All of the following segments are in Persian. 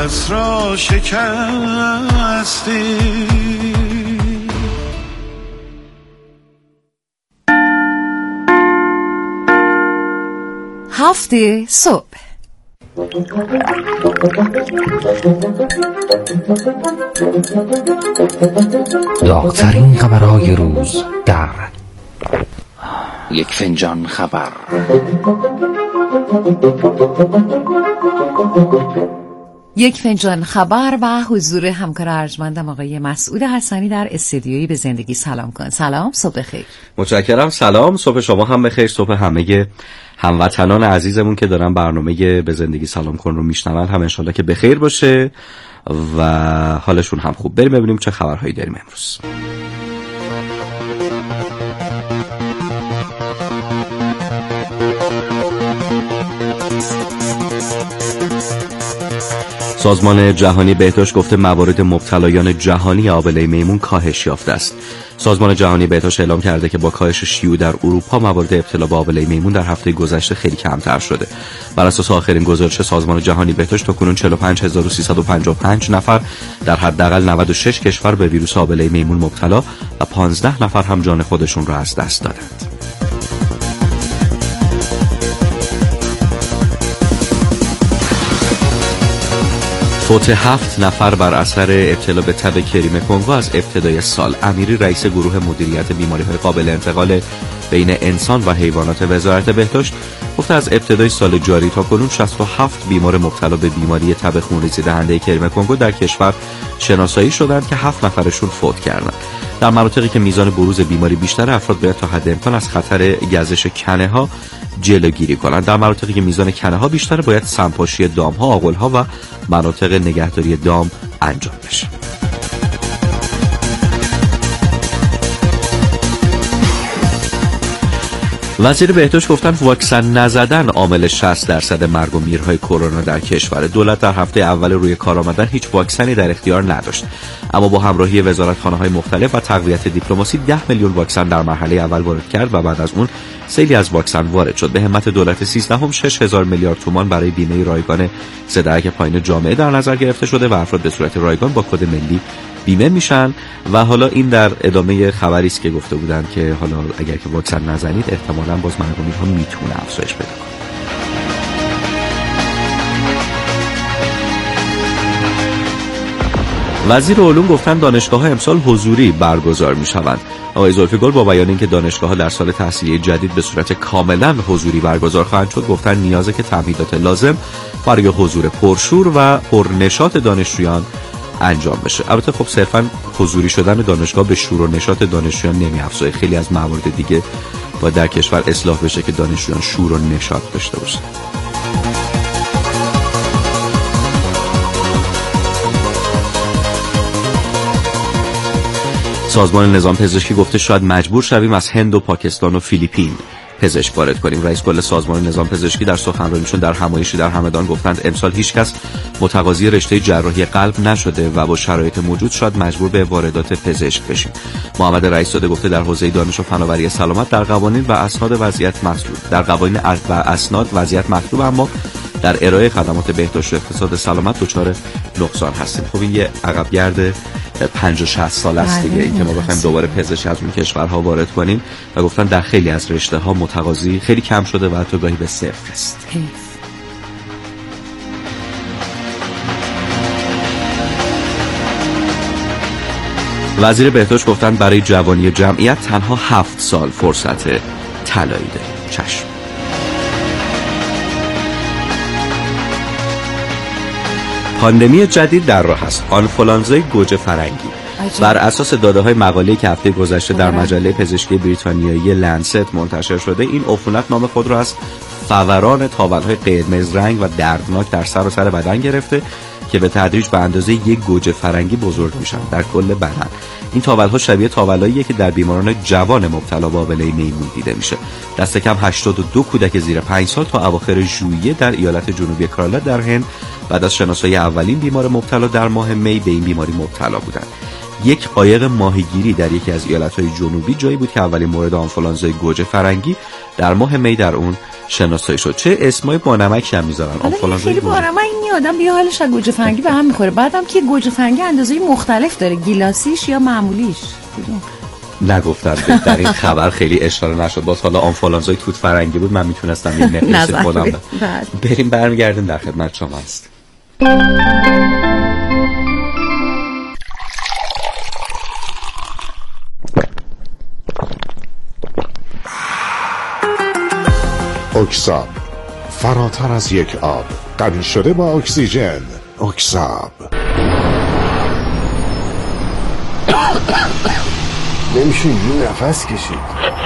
قفس را شکستی. هفته صبح داغ‌ترین خبرهای روز در یک فنجان خبر. یک فنجان خبر و حضور همکار ارجمندم آقای مسعود حسنی در استودیویی به زندگی سلام کن. سلام، صبح بخیر. متشکرم. سلام، صبح شما هم بخیر، صبح همه هموطنان عزیزمون که دارن برنامه به زندگی سلام کن رو میشنون هم انشالله که بخیر باشه و حالشون هم خوب. بریم ببینیم چه خبرهایی داریم امروز. سازمان جهانی بهداشت گفته موارد مبتلایان جهانی آبله میمون کاهش یافته است. سازمان جهانی بهداشت اعلام کرده که با کاهش شیوع در اروپا موارد ابتلا به آبله میمون در هفته گذشته خیلی کمتر شده. بر اساس آخرین گزارش سازمان جهانی بهداشت تاکنون 45355 نفر در حداقل 96 کشور به ویروس آبله میمون مبتلا و 15 نفر هم جان خودشون را از دست دادند. فوت 7 نفر بر اثر ابتلا به تب کریم کنگو از ابتدای سال. امیری رئیس گروه مدیریت بیماری‌های قابل انتقال بین انسان و حیوانات وزارت بهداشت گفته از ابتدای سال جاری تا کنون 67 بیمار مبتلا به بیماری تب خونریزی دهنده کریم کنگو در کشور شناسایی شدند که 7 نفرشون فوت کردند. در مناطقی که میزان بروز بیماری بیشتر، افراد باید تا حد امکان از خطر گزش کنه ها جلوگیری کنند. در مناطقی که میزان کنه ها بیشتر، باید سمپاشی دام ها، آغل ها و مناطق نگهداری دام انجام بشه. وزیر بهداشت گفتن واکسن نزدن عامل 60% مرگ و میرهای کرونا در کشور. دولت در هفته اول روی کار آمدن هیچ واکسنی در اختیار نداشت، اما با همراهی وزارتخانه‌های مختلف و تقویت دیپلماسی 10 میلیون واکسن در مرحله اول وارد کرد و بعد از اون سیلی از واکسن وارد شد. به همت دولت 13 6000 میلیارد تومان برای بیمه رایگان ضد پایین جامعه در نظر گرفته شده و افراد به صورت رایگان با کد ملی بیمه میشن. و حالا این در ادامه خبری است که گفته بودن که حالا اگر که واکسن نزنید احتمالاً باز مرگ و میرها میتونه افزایش پیدا کنه. وزیر علوم گفتن دانشگاه‌ها امسال حضوری برگزار می‌شوند. آقای زلفیگل با بیان اینکه دانشگاه‌ها در سال تحصیلی جدید به صورت کاملاً حضوری برگزار خواهند شد، گفتن نیازه که تمهیدات لازم برای حضور پرشور و پرنشاط دانشجویان انجام بشه. البته خب صرفاً حضوری شدن دانشگاه به شور و نشاط دانشجویان نمی‌افزاید. خیلی از موارد دیگه باید در کشور اصلاح بشه که دانشجویان شور و نشاط داشته باشند. سازمان نظام پزشکی گفته شاید مجبور شویم از هند و پاکستان و فیلیپین پزشک وارد کنیم. رئیس کل سازمان نظام پزشکی در سخنرانیشون در همایشی در همدان گفتند امسال هیچ کس متقاضی رشته جراحی قلب نشده و با شرایط موجود شاید مجبور به واردات پزشک بشیم. محمد رئیس‌زاده گفته در حوزه دانش و فناوری سلامت در قوانین و اسناد وضعیت مطلوب اما در ارائه خدمات بهداشت و اقتصاد سلامت دچار نقصان هستیم. خب این یه عقبگرد 50-60 سال است دیگه، این که ما بخوایم دوباره پزشک از اون کشورها وارد کنیم و گفتن در خیلی از رشته ها متقاضی خیلی کم شده و حتی گاهی به صفر است. وزیر بهداشت گفتن برای جوانی جمعیت تنها 7 سال فرصت طلایی داریم. چشم. پاندمی جدید در راه است. آنفولانزای گوجه فرنگی. بر اساس داده‌های مقاله‌ای که هفته گذشته در مجله پزشکی بریتانیایی لنست منتشر شده، این عفونت نام خود را از فوران تاول‌های قرمز رنگ و دردناک در سراسر بدن گرفته که به تدریج به اندازه یک گوجه فرنگی بزرگ میشن در کل بدن. این تاول‌ها شبیه تاولاییه که در بیماران جوان مبتلا به آبله میمون دیده میشه. دست کم 82 کودک زیر 5 سال تا اواخر ژوئیه در ایالت جنوبی کرالا در هند بعد از شناسایی اولین بیمار مبتلا در ماه می به این بیماری مبتلا بودند. یک قایق ماهیگیری در یکی از ایالت‌های جنوبی جایی بود که اولین مورد آنفولانزای گوجه فرنگی در ماه می در اون شناسایی شد. چه اسمای بانمکی هم میذارن. آنفولانزای خیلی بانمک این آدم دیگه حالش از گوجه فرنگی به هم میخوره. بعدم که گوجه فرنگی اندازه‌ای مختلف داره، گیلاسیش یا معمولیش. نگفتم در این خبر خیلی اشاره نشد. باز حالا آنفولانزای توت فرنگی بود من میتونستم این نقیص خودم بریم برمیگردیم در خدمت شما است. اکساب، فراتر از یک آب، غنی شده با اکسیژن. اکساب. نمیشه اینجور نفس کشید.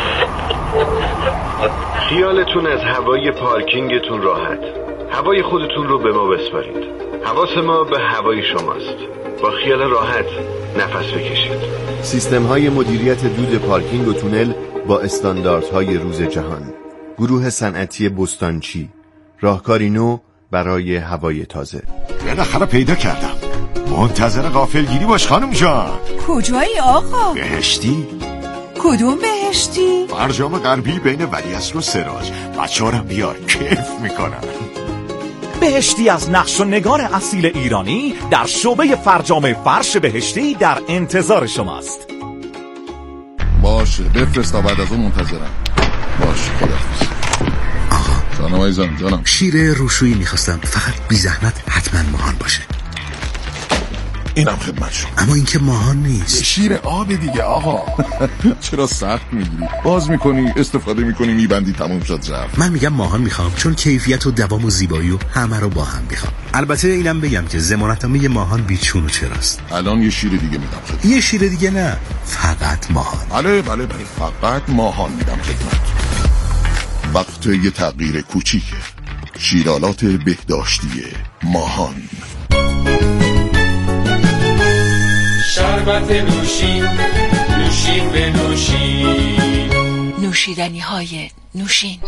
خیالتون از هوای پارکینگتون راحت. هوای خودتون رو به ما بسپارید. حواس ما به هوای شماست. با خیال راحت نفس بکشید. سیستم های مدیریت دود پارکینگ و تونل با استانداردهای روز جهان. گروه صنعتی بستانچی، راهکاری نو برای هوای تازه. بالاخره پیدا کردم. منتظر غافلگیری باش خانم جان. کجایی آقا؟ بهشتی؟ کدوم بهشتی؟ فرجام غربی بین ولیعصر و سراج. بچه‌ها رو بیار، کیف میکنن. بهشتی از نقش و نگار اصیل ایرانی در شعبه فرجام فرش بهشتی در انتظار شماست. باشه بفرست تا بعد از اون منتظرم. باشه خداحافظ. جانم عزیزم جانم. شیر روشویی میخواستم، فقط بی زحمت حتما ماهان باشه. اینم خدمت شما. اما این که ماهان نیست. شیر آب دیگه آقا. چرا سخت میگیری؟ باز میکنی استفاده میکنی میبندی تموم شد رفت. من میگم ماهان میخوام چون کیفیت و دوام و زیبایی و همه رو با هم میخوام. البته اینم بگم که ضمانتنامه ماهان بیچون و چراست. الان یه شیر دیگه میدم خدمت. یه شیر دیگه نه، فقط ماهان. بله فقط ماهان میدم خدمت. وقت یه تغییر کوچیکه. شیرالات بهداشتی ماهان. شربت نوشین، نوشین به نوشین، نوشیدنی های نوشین.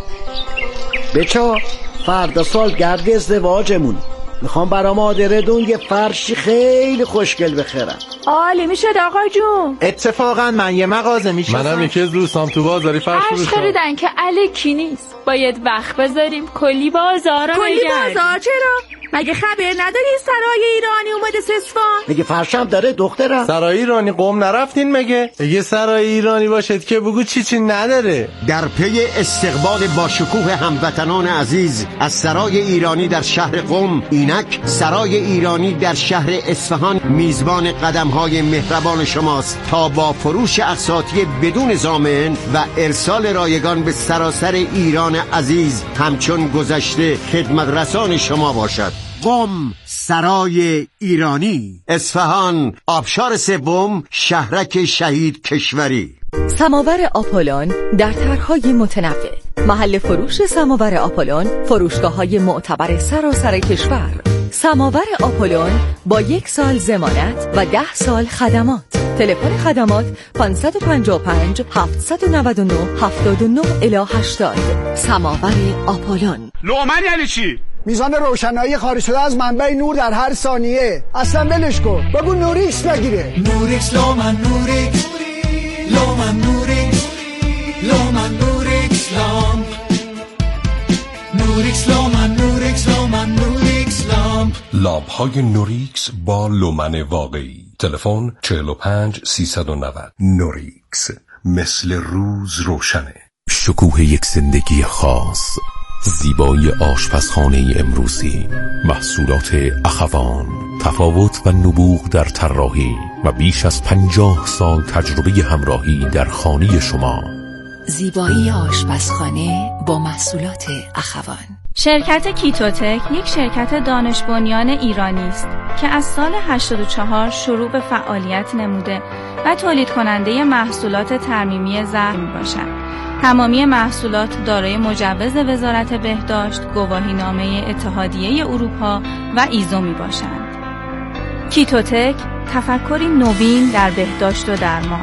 بچه فردا سال گرد ازدواجمون، میخوام برام آدردون یه فرشی خیلی خوشگل بخرم. عالی میشه آقا جون. اتفاقا من یه مغازه میشناسم. منم یکی از دوستام تو بازاری فرش فروشم. خریدن که الکی نیست، باید وقت بذاریم کلی بازارا بگردیم. کلی بازار چرا؟ مگه خبر نداری سرای ایرانی اومده سسفان؟ مگه فرشم داره دخترم؟ سرای ایرانی قم نرفتین مگه؟ اگه سرای ایرانی باشد که بگو چی نداره. در پی استقبال با شکوه هموطنان عزیز از سرای ایرانی در شهر قم، اینک سرای ایرانی در شهر اصفهان میزبان قدم‌های مهربان شماست تا با فروش اقساطی بدون ضامن و ارسال رایگان به سراسر ایران عزیز همچون گذشته خدمت رسان شما باشد. قم، سرای ایرانی، اصفهان، آبشار سوم، شهرک شهید کشوری. سماور آپولون در طرح‌های متنوع. محل فروش سماور آپولون، فروشگاه‌های معتبر سراسر کشور. سماور آپولون با 1 سال ضمانت و 10 سال خدمات. تلفن خدمات 555 799 79 الی 80. سماور آپولون. لومن یعنی چی؟ میزان روشنایی خارج شده از منبع نور در هر ثانیه. اصلا ولش کن، بگو نوریکس بگیره. نوریکس لومن نوریکس، لومن نوریکس، لومن نوریکس لامپ، نوریکس لومن نوریکس، لومن نوریکس لامپ. لامپ های نوریکس با لومن واقعی. تلفن 45 390. نوریکس، مثل روز روشنه. شکوه یک زندگی خاص، زیبایی آشپزخانه امروزی، محصولات اخوان، تفاوت و نبوغ در طراحی و بیش از 50 سال تجربه همراهی در خانه شما. زیبایی آشپزخانه با محصولات اخوان. شرکت کیتوتک یک شرکت دانش بنیان ایرانی است که از سال 84 شروع به فعالیت نموده و تولید کننده محصولات ترمیمی زرع میباشد. تمامی محصولات دارای مجوز وزارت بهداشت، گواهینامه اتحادیه اروپا و ایزو میباشند. کیتوتک، تفکری نوین در بهداشت و درمان.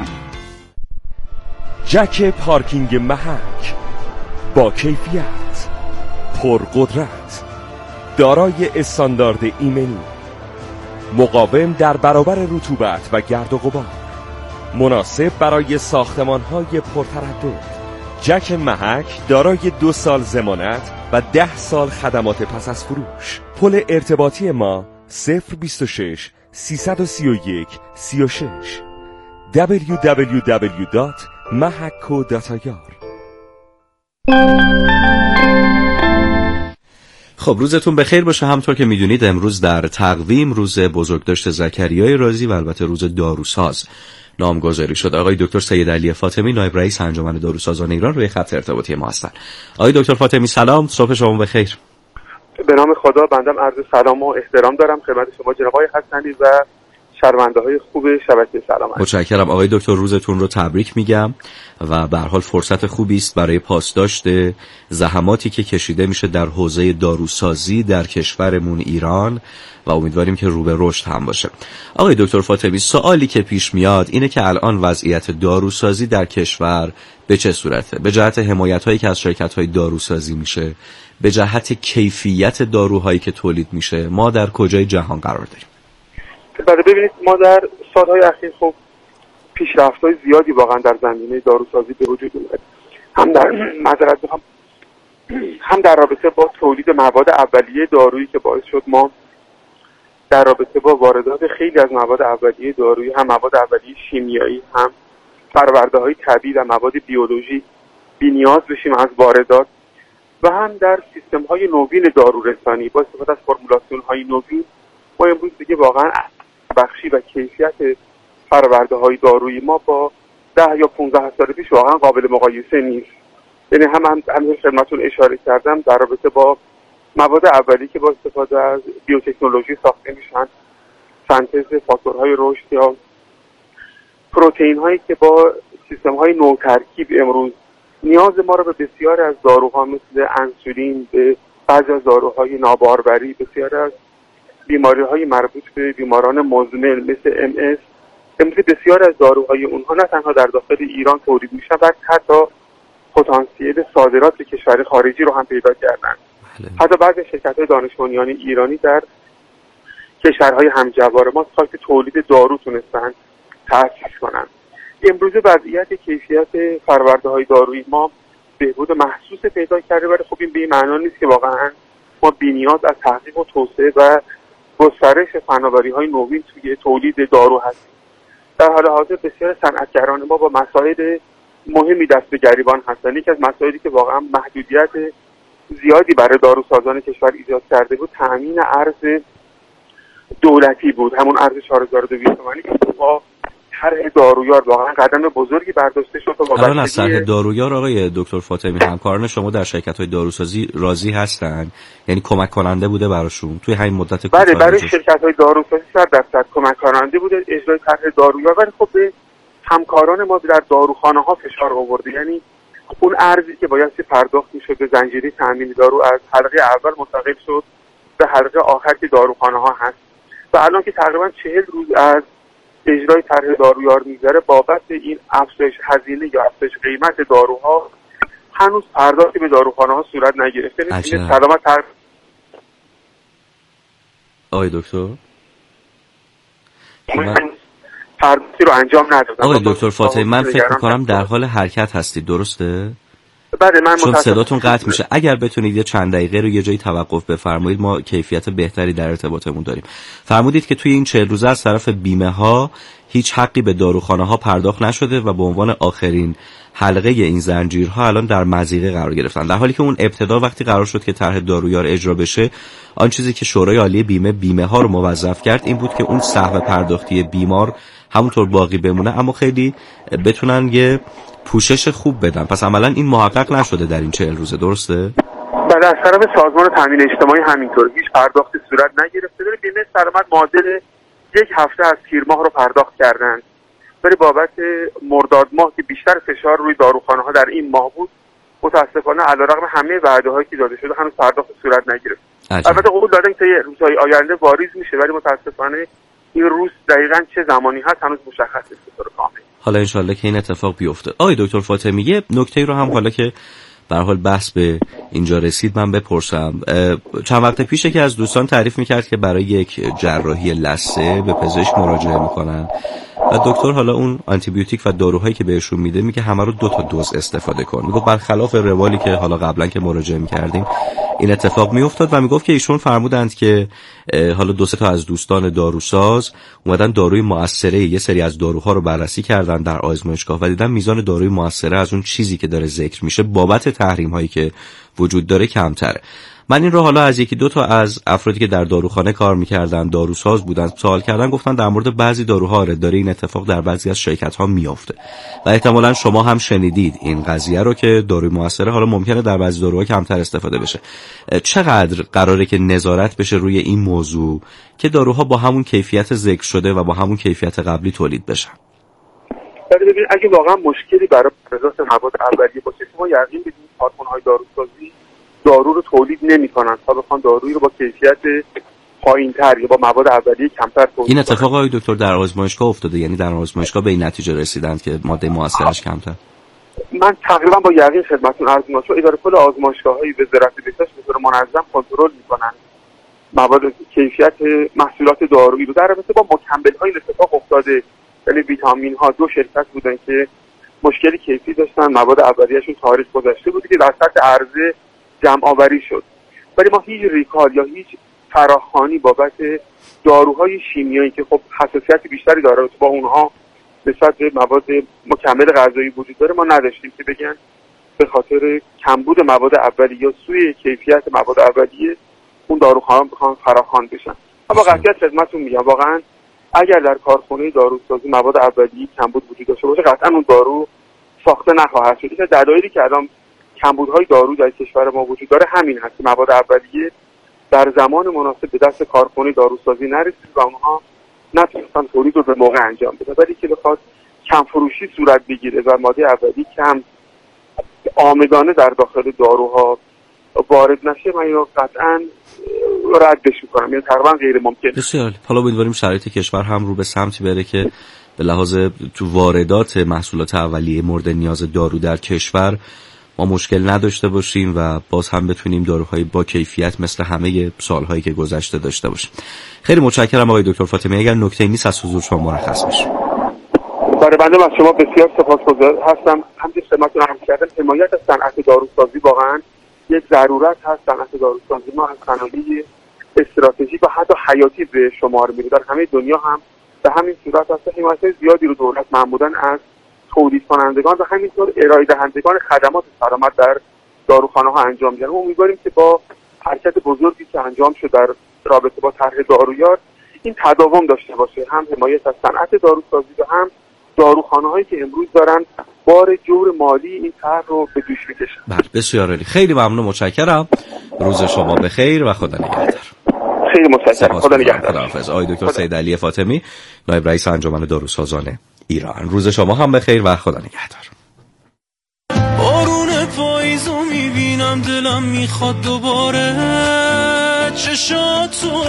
جک پارکینگ محک با کیفیت، پرقدرت، دارای استاندارد ایمنی، مقاوم در برابر رطوبت و گرد و غبار، مناسب برای ساختمان‌های پرتردد، جک محک دارای 2 سال ضمانت و 10 سال خدمات پس از فروش. پل ارتباطی ما 026 331 36 www.mahakco.ir. خب روزتون بخیر باشه. همطور که میدونید امروز در تقویم روز بزرگداشت زکریای رازی و البته روز داروساز نامگذاری شد. آقای دکتر سید علی فاطمی نایب رئیس انجمن داروسازان ایران روی خط ارتباطی ما هستن. آقای دکتر فاطمی سلام، صبح شما بخیر. به نام خدا بندم عرض سلام و احترام دارم خدمت شما جناب آقای حسنی و شنونده های خوب شبکه سلام. متشکرم آقای دکتر، روزتون رو تبریک میگم و به هر حال فرصت خوبی است برای پاسداشت زحماتی که کشیده میشه در حوزه داروسازی در کشورمون ایران و امیدواریم که رو به رشد هم باشه. آقای دکتر فاطمی، سوالی که پیش میاد اینه که الان وضعیت داروسازی در کشور به چه صورته؟ به جهت حمایت‌هایی که از شرکت‌های داروسازی میشه، به جهت کیفیت داروهایی که تولید میشه، ما در کجای جهان قرار داریم؟ بله ببینید، ما در سالهای اخیر خب پیشرفت‌های زیادی واقعا در زمینه داروسازی به وجود اومد. هم در رابطه با تولید مواد اولیه دارویی که باعث شد ما در رابطه با واردات خیلی از مواد اولیه دارویی، هم مواد اولیه شیمیایی، هم فرآورده‌های طبیعی و مواد بیولوژی بی‌نیاز بشیم از واردات، و هم در سیستم‌های نوین دارورسانی با استفاده از فرمولاسیون‌های نوین ما امروز دیگه واقعا بخشی و کیفیت فرآورده‌های دارویی ما با 10 یا 15 سال پیش واقعا قابل مقایسه نیست. یعنی هم خدمتتون اشاره کردم در رابطه با مواد اولیه که با استفاده از بیوتکنولوژی ساخته میشن، سنتز فاکتورهای رشد یا پروتئین هایی که با سیستم های نوترکیب امروز نیاز ما رو به بسیاری از داروها مثل انسولین، به بعضی از داروهای ناباروری، بسیاری از بیماری های مربوط به بیماران مزمن مثل MS، امروز بسیاری از داروهای اونها نه تنها در داخل ایران تولید میشن بلکه حتی پتانسیل صادرات به کشور خارجی رو هم پیدا کردن. حتی بعضی شرکت‌های دانش بنیان ایرانی در کشورهای همجوار ما سایت تولید دارو تونستن تأسیس کنن. امروز وضعیت کیفیت فرآورده‌های دارویی ما بهبود محسوس پیدا کرده، ولی خب این به این معنا نیست که واقعا ما بی‌نیاز از تحقیق و توسعه و گسترش فناوری‌های نوین توی تولید دارو هستیم. در حال حاضر بسیار صنعتگران ما با مسائل مهمی دست به گریبان هستند. یکی از مسائلی که واقعا محدودیت زیادی برای داروسازان کشور ایجاد کرده بود تأمین ارز دولتی بود، همون ارز 4200 تومانی که با طرح دارویار واقعا قدم بزرگی برداشته شد. الان از طرح دارویار آقای دکتر فاطمی همکاران شما در شرکت‌های داروسازی راضی هستن؟ یعنی کمک کننده بوده براشون توی همین مدت کوتاه؟ بله، برای شرکت‌های داروسازی 100% کمک کننده بوده اجرای طرح دارویار، ولی خب به همکاران ما در داروخانه‌ها فشار آورده. یعنی اون ارزی که بایستی پرداخت می‌شد به زنجیره تامین دارو از حلقه اول منتقل شد به حلقه آخر که داروخانه‌ها هست، و الان که تقریبا 40 روز از اجرای طرح دارویار می‌گذره بابت این افزایش هزینه یا افزایش قیمت داروها هنوز پرداختی به داروخانه‌ها صورت نگرفته. نمی‌تونه سلامت آقای دکتر پرداختی رو انجام ندادن. آقای دکتر فاطمی من فکر می‌کنم در حال حرکت هستید، درسته؟ بله، من چون صداتون قطع میشه. اگر بتونید یه چند دقیقه رو یه جایی توقف بفرمایید ما کیفیت بهتری در ارتباطمون داریم. فرمودید که توی این 40 روزه از طرف بیمه ها هیچ حقی به داروخانه ها پرداخت نشده و به عنوان آخرین حلقه این زنجیرها الان در مضیقه قرار گرفتن، در حالی که اون ابتدا وقتی قرار شد که طرح دارویار اجرا بشه آن چیزی که شورای عالی بیمه ها رو موظف کرد این بود که اون سهم پرداختی بیمار همونطور باقی بمونه، اما خیلی بتونن یه پوشش خوب بدن. پس عملا این محقق نشده در این 40 روزه، درسته؟ بله، از طرف سازمان تامین اجتماعی همینطور هیچ پرداختی صورت نگرفته. ولی بیمه سلامت معادل 1 هفته از تیر ماه رو پرداخت کردن، ولی بابت مرداد ماه که بیشتر فشار روی داروخانه ها در این ماه بود متاسفانه علیرغم همه وعده‌هایی که داده شده هنوز پرداخت صورت نگرفت. البته قول دادن که روزهای آینده واریز میشه، ولی متاسفانه این روز دقیقاً چه زمانی هست هنوز مشخص نیست به طور کامل. حالا انشالله که این اتفاق بیفته. آقای دکتر فاطمی یه نکته رو هم حالا که به هر حال بحث به اینجا رسید من بپرسم. چند وقت پیشه که از دوستان تعریف میکرد که برای یک جراحی لثه به پزشک مراجعه میکنن و دکتر حالا اون آنتی بیوتیک و داروهایی که بهشون میده میگه همه رو 2 دوز استفاده کن. میگه برخلاف روالی که حالا قبلا که مراجعه می‌کردیم این اتفاق میافتاد و میگفت که ایشون فرمودند که حالا 2 تا از دوستان داروساز اومدن داروی مؤثره یه سری از داروها رو بررسی کردن در آزمایشگاه و دیدن میزان داروی مؤثره از اون چیزی که داره ذکر میشه بابت تحریم هایی که وجود داره کمتره. من این رو حالا از 1-2 تا از افرادی که در داروخانه کار میکردن داروساز بودن سوال کردن، گفتن در مورد بعضی داروها داره این اتفاق در بعضی از شرکت ها میافته و احتمالاً شما هم شنیدید این قضیه رو که داروی مؤثره حالا ممکنه در بعضی داروها کمتر استفاده بشه. چقدر قراره که نظارت بشه روی این موضوع که داروها با همون کیفیت ذکر شده و با همون کیفیت قبلی تولید بشن؟ ببینید اگه واقعا مشکلی برای واردات مواد اولیه باشه ما یقین بدیم کارخانه‌های داروسازی دارو رو تولید نمی‌کنن تا بخوان دارویی رو با کیفیت پایین‌تر یا با مواد اولیه کمتر تولید. این اتفاق آقای دکتر در آزمایشگاه افتاده؟ یعنی در آزمایشگاه به این نتیجه رسیدند که ماده مؤثرش کمتر؟ من تقریبا با یقین خدمتتون عرض می‌کنم چون اداره کل آزمایشگاه‌های وزارت بهداشت به طور منظم کنترل می‌کنن مواد کیفیت محصولات دارویی رو. در رابطه با مکمل‌های اتفاق افتاده، یعنی ویتامین‌ها 2 شرکت بودن که مشکلی کیفی داشتن، مواد اولیه‌شون تاریخ گذشته بود که در سطح عرضه جمع آوری شد. ولی ما هیچ ریکال یا هیچ فراخوانی بابت داروهای شیمیایی که خب حساسیت بیشتری داره با اونها نسبت به مواد مکمل غذایی وجود داره ما نداشتیم که بگن به خاطر کمبود مواد اولیه یا سوء کیفیت مواد اولیه اون داروخانه‌ها بخوان فراخوان بشن. اما قطعاً خدمتتون میگم واقعاً اگر در کارخانه داروسازی مواد اولیه کمبود وجود داشته باشه قطعاً اون دارو ساخته نخواهد شد. این دلایلی که الان کمبودهای دارو در کشور ما وجود داره همین هست که مواد اولیه در زمان مناسب به دست کارخانه داروسازی نرسید و اونها نتونستن تولید رو به موقع انجام بدن. ولی که بخواد کم فروشی صورت بگیره و ماده اولیه کم عامدانه در داخل داروها وارد نشه من اینو قطعاً ردش می‌کنم، یعنی تقریبا غیر ممکن. بسیار حالا امیدواریم شرایط کشور هم رو به سمتی بره که به لحاظ تو واردات محصولات اولیه مورد نیاز دارو در کشور ما مشکل نداشته باشیم و باز هم بتونیم داروهای با کیفیت مثل همه سالهایی که گذشته داشته باشیم. خیلی متشکرم آقای دکتر فاطمی. اگر نکته‌ای نیست از حضور شما مرخص میشم. برای بنده از شما بسیار سپاسگزار هستم. همین خدمتتون عرض کردم حمایت از صنعت داروسازی واقعا یک ضرورت هست. صنعت داروسازی ما از صنایع استراتژیک و حتی حیاتی به شمار میره. در همه دنیا هم به همین صورت هست. حمایت زیادی رو دولت معمولاً از تولید کنندگان و همینطور ارائه دهندگان خدمات سلامت در داروخانه‌ها انجام میدن. امیدواریم که با حرکت بزرگی که انجام شد در رابطه با طرح دارویار این تداوم داشته باشه، هم حمایت از صنعت داروسازی و هم داروخانه‌هایی که امروز دارن بار جور مالی این طرح رو به دوش میکشن. بله بسیار عالی. خیلی ممنون، متشکرم. روز شما بخیر و خدا نگهدار. خیلی متشکرم. خدا نگهدار. خداحافظ. آقای دکتر سید علی فاطمی، نایب رئیس انجمن داروسازان ایران. روز شما هم بخیر و خدا نگهدار. بارون پاییزو میبینم دلم میخواد دوباره چشاتو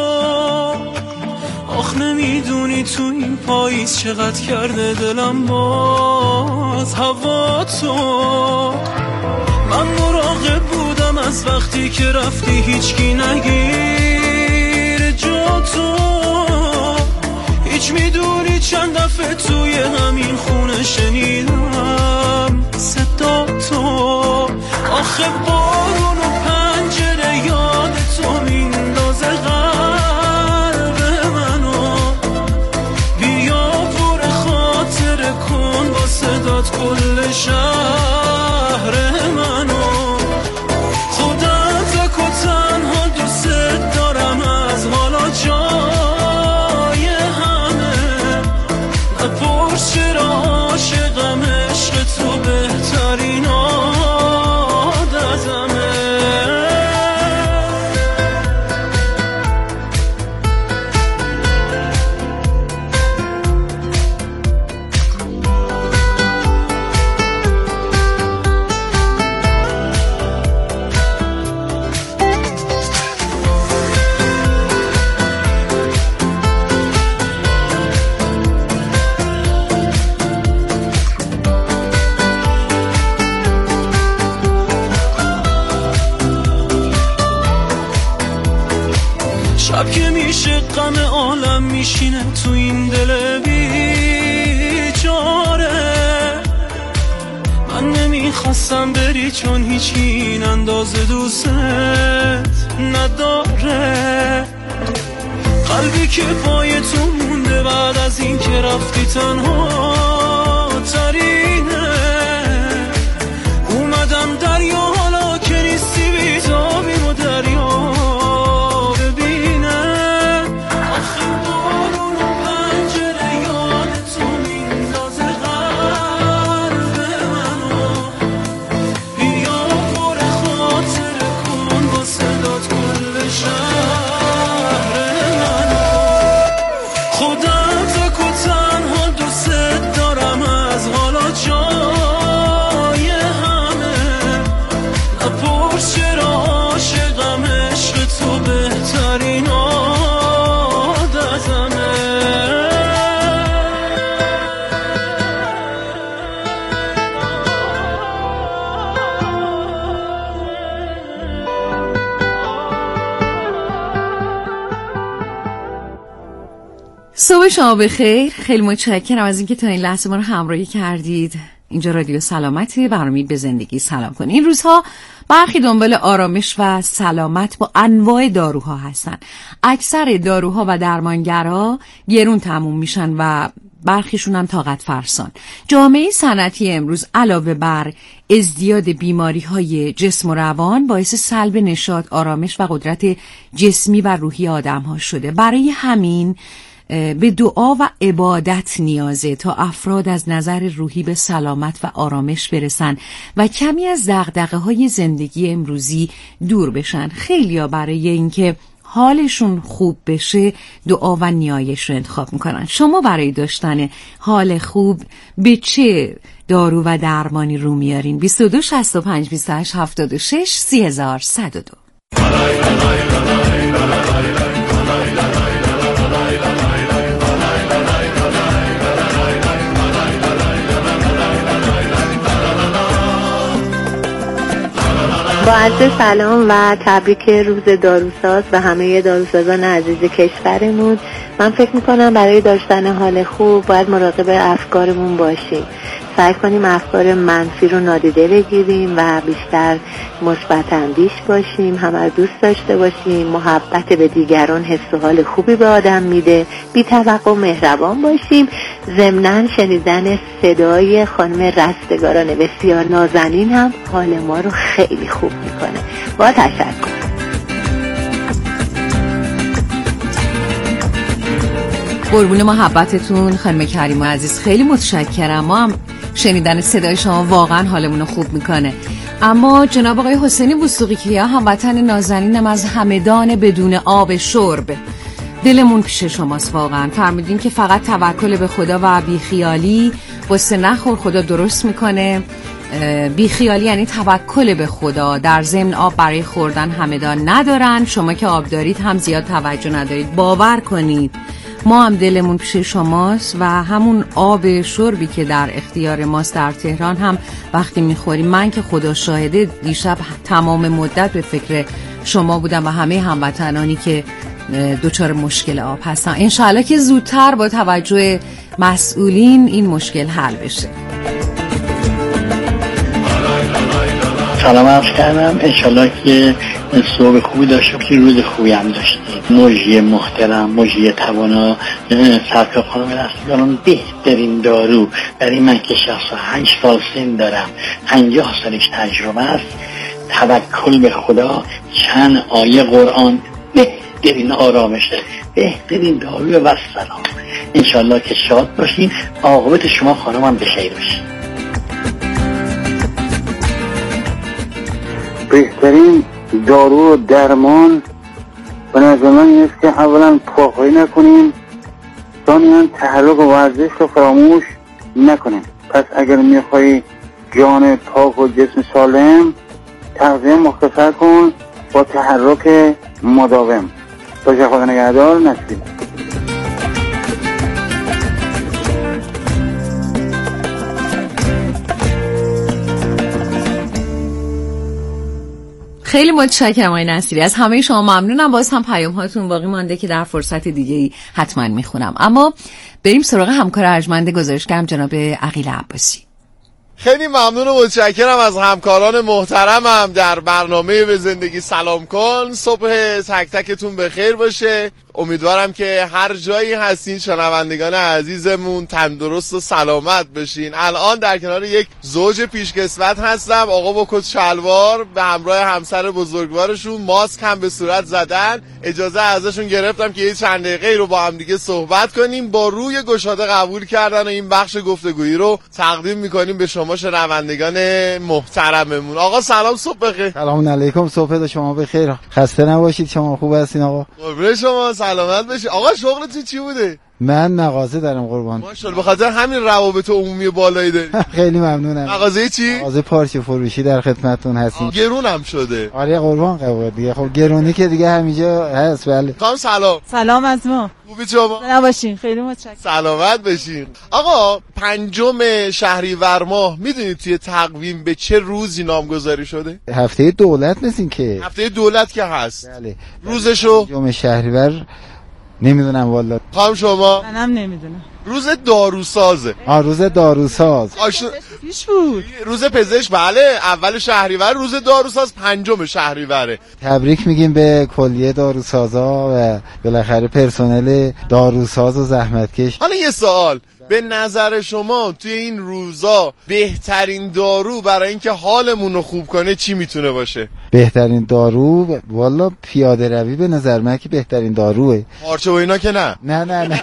آخ نمیدونی تو این پاییز چقدر کرده دلم باز هوا تو من مراقب بودم از وقتی که رفتی هیچکی نگیر جا تو هیچ میدونی چند دفعه توی همین خونه شنیدم صدا تو آخه بارون و پنجره یاد تو میندازه قلب منو بیا پر خاطر کن با صدات کل شهر منو خودم فکر و تنها دوست دارم از حالا جای همه نپرس چرا عاشقم عشق تو بهترین عادتمه شب که میشه غم عالم میشینه تو این دل بی نمیخواستم بری چون هیچی این اندازه دوست نداره. قلبی که پای تو مونده بعد از این که رفتی تنها ترینه. اومدم دریا حالا که نیستی بیتابیم و دریا ببینه. آخر بارون و پنجره یاد تو میندازه قلب منو. بیا پر خاطر کن با صدات کل شهر منو. خودم تک و تنها دوست دارم از حالا جای همه. نپرس چرا عاشقم، عشق تو بهترین عادتمه. صبح شما بخیر. خیلی متشکرم از اینکه تا این لحظه ما رو همراهی کردید. اینجا رادیو سلامتی، برنامه به زندگی سلام کنید. این روزها برخی دنبال آرامش و سلامت با انواع داروها هستن. اکثر داروها و درمانگرها گرون تموم میشن و برخیشون هم طاقت فرسان. جامعه صنعتی امروز علاوه بر ازدیاد بیماری‌های جسم و روان باعث سلب نشاط، آرامش و قدرت جسمی و روحی آدم‌ها شده. برای همین به دعا و عبادت نیازه تا افراد از نظر روحی به سلامت و آرامش برسن و کمی از دغدغه‌های زندگی امروزی دور بشن. خیلی‌ها برای اینکه حالشون خوب بشه دعا و نیایش رو انتخاب میکنن. شما برای داشتن حال خوب به چه دارو و درمانی رو میارین؟ 22 65 28 76 3102. با عرض سلام و تبریک روز داروساز و همه داروسازان عزیز کشورمون. من فکر میکنم برای داشتن حال خوب باید مراقب افکارمون باشیم. سعی کنیم افکار منفی رو نادیده بگیریم و بیشتر مثبت اندیش باشیم، همه رو دوست داشته باشیم. محبت به دیگران حس و حال خوبی به آدم میده. بی‌توقع مهربان باشیم. ضمناً شنیدن صدای خانم رستگاران بسیار نازنین هم حال ما رو خیلی خوب میکنه. با تشکر. قربون محبتتون خانم کریمه عزیز، خیلی متشکرم. ما هم شنیدن صدای شما واقعا حالمون رو خوب میکنه. اما جناب آقای حسینی وثوقی هموطن نازنینم از همدان بدون آب شرب، دلمون پیش شماست. واقعا فرمودین که فقط توکل به خدا و بیخیالی. قصه نخور، خدا درست میکنه. بیخیالی یعنی توکل به خدا. در ضمن آب برای خوردن همدان ندارن. شما که آب دارید هم زیاد توجه ندارید. باور کنید ما هم دلمون پیش شماست و همون آب شربی که در اختیار ماست در تهران هم وقتی میخوریم، من که خدا شاهده دیشب تمام مدت به فکر شما بودم و همه هموطنانی که دچار مشکل آب هستن. انشالله که زودتر با توجه مسئولین این مشکل حل بشه. سلام عرض کردم. انشالله که صبح خوبی داشته که روز خوبی هم داشتید. مجری محترم، مجری توانا، سرکار خانم رستگاران بهترین دارو برای من که 68 سال سن دارم، 50 سالش تجربه است. توکل به خدا، چند آیه قرآن، بهترین آرامشه، بهترین دارو و سلام. انشالله که شاد باشین. عاقبت شما خانمم بخیر باشین. بهترین دارو و درمان به نظر من این است که اولا پاکایی نکنیم، ثانیاً تحرک و ورزش رو فراموش نکنیم. پس اگر میخوای جان پاک و جسم سالم، تغذیه مختصر کن با تحرک مداوم. تا خدا نگهدار. نسیم. خیلی متشکرم آقای نصیری، از همه شما ممنونم. باز هم پیام هاتون باقی مانده که در فرصت دیگه‌ای حتما میخونم. اما بریم سراغ همکار ارجمند گزارشگرم جناب عقیل عباسی. خیلی ممنون و متشکرم از همکاران محترمم در برنامه به زندگی سلام کن. صبح تک تکتون بخیر باشه. امیدوارم که هر جایی هستین شنوندگان عزیزمون تندرست و سلامت بشین. الان در کنار یک زوج پیشکسوت هستم، آقا با کت شلوار به همراه همسر بزرگوارشون، ماسک هم به صورت زدن. اجازه ازشون گرفتم که یه چند دقیقه رو با هم دیگه صحبت کنیم. با روی گشاده قبول کردن و این بخش گفتگویی رو تقدیم میکنیم به شما شنوندگان محترممون. آقا سلام، صبح بخیر. سلام علیکم، صبح شما بخیر. خسته نباشید، شما خوب هستین آقا؟ قربون شما، سلامت باشید. آقا شغلتون چی بوده؟ من مغازه دارم قربان. ماشاءالله، به خاطر همین روابط عمومی بالایی داری. خیلی ممنونم. مغازه چی؟ مغازه پارچه فروشی در خدمتتون هستیم. گرونم شده. آره قربان قبول دیگه. خب گرونی که دیگه همینجا هست. بله. خانم سلام. سلام از ما. خوبی شما؟ نباشین، خیلی متشکرم. سلامت بشین. آقا 5 شهریور ماه میدونید توی تقویم به چه روزی نامگذاری شده؟ هفته دولت مثل که. هفته دولت که هست. بله. روزشو 5 شهریور نمیدونم والا. خانم شما؟ منم نمیدونم. روز داروسازه. روز داروساز. پیش بود. روز پزشک، بله، اول شهریور. روز داروساز 5 شهریوره. تبریک میگیم به کلیه داروسازا و بالاخره پرسنل داروساز و زحمتکش. حالا یه سوال، به نظر شما توی این روزا بهترین دارو برای اینکه حالمون رو خوب کنه چی میتونه باشه؟ بهترین دارو والا پیاده روی به نظر من که بهترین داروه. پارچه و اینا که نه. نه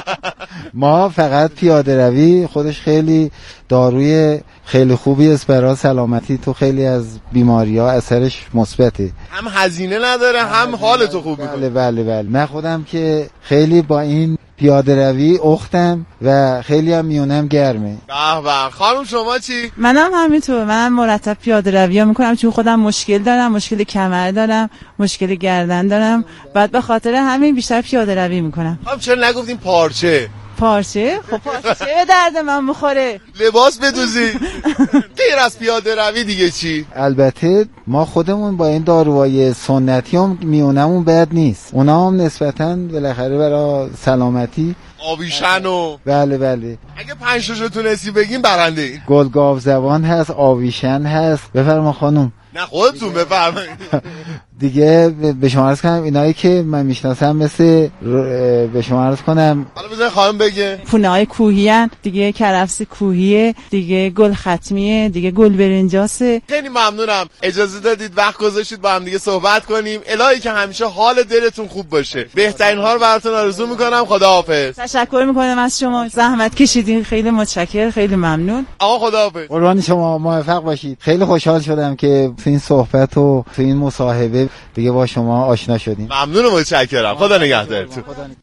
ما فقط پیاده روی خودش خیلی داروی خیلی خوبی است برای سلامتی. تو خیلی از بیماری‌ها اثرش مثبته. هم هزینه نداره هم حالتو خوب میکنه. بله. من خودم که خیلی با این پیاده روی اختم و خیلی هم میونم گرمه. به. خانم شما چی؟ منم همینطور. منم مرتب پیاده روی میکنم چون خودم مشکل دارم، مشکل کمر دارم، مشکل گردن دارم. بعد به خاطر همین بیشتر پیاده روی میکنم. خب چرا نگفتین پارچه؟ خب پارچه به درد من میخوره. لباس بدوزی. غیر از پیاده روی دیگه چی؟ البته ما خودمون با این داروهای سنتی هم میونمون بد نیست. اونا هم نسبتاً بالاخره برای سلامتی آویشن و بله. اگه 5 تاشو تونستی بگین برنده این. گلگاو زبان هست، آویشن هست. بفرما خانم. نه خودتون بفرمایید. دیگه به شما عرض کنم اینایی که من میشناسم مثل به شما عرض کنم. حالا بذار خانم بگه. پونه های کوهی هن دیگه، کرفس کوهیه دیگه، گل ختمیه دیگه، گل برنجاسه. خیلی ممنونم اجازه دادید وقت گذاشتید با هم دیگه صحبت کنیم. الهی که همیشه حال دلتون خوب باشه. بهترین ها رو براتون آرزو میکنم. خداحافظ. تشکر میکنم از شما، زحمت کشیدین. خیلی متشکرم، خیلی ممنون. آقا خداحافظ. قربان شما، موفق باشید. خیلی خوشحال شدم که تو این صحبت و تو این مصاحبه دیگه با شما آشنا شدیم. ممنون و متشکرم. خدا نگهدارتون.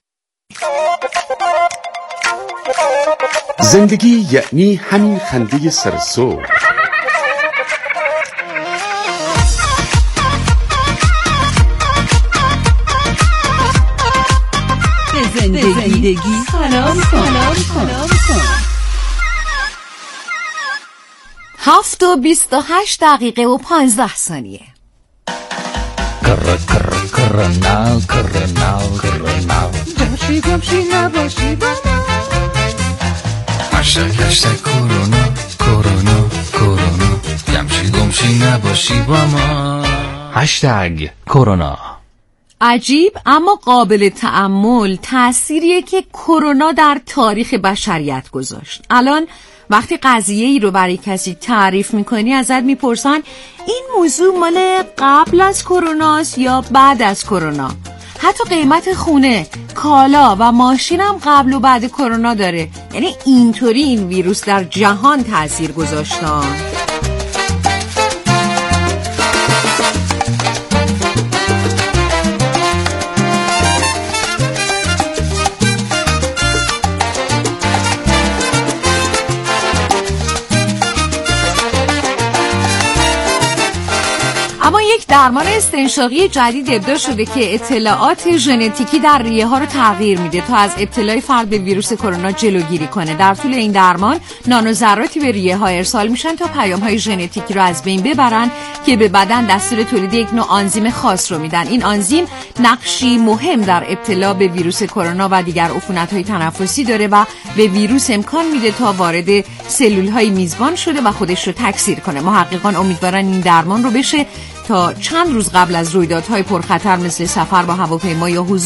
زندگی یعنی همین خنده سرسو. زندگی سلام کن. 7:28 کرونا گمشی نباشی با ما. هشتگ کرونا گمشی نباشی با ما. هشتگ کرونا. عجیب اما قابل تأمل تأثیریه که کرونا در تاریخ بشریت گذاشت. الان وقتی قضیه ای رو برای کسی تعریف میکنی ازت میپرسن این موضوع مال قبل از کروناست یا بعد از کرونا. حتی قیمت خونه، کالا و ماشین هم قبل و بعد کرونا داره. یعنی اینطوری این ویروس در جهان تأثیر گذاشته. درمان استنشاقی جدید ابداع شده که اطلاعات ژنتیکی در ریه ها رو تغییر میده تا از ابتلای فرد به ویروس کرونا جلوگیری کنه. در طول این درمان نانوذراتی به ریه ها ارسال میشن تا پیام های ژنتیکی رو از بین ببرن که به بدن دستور تولید یک نوع آنزیم خاص رو میدن. این آنزیم نقشی مهم در ابتلا به ویروس کرونا و دیگر عفونت های تنفسی داره و به ویروس امکان میده تا وارد سلول های میزبان شده و خودش رو تکثیر کنه. محققان امیدوارن این درمان رو بشه تا چند روز قبل از رویدادهای پرخطر مثل سفر با هواپیما یا حضور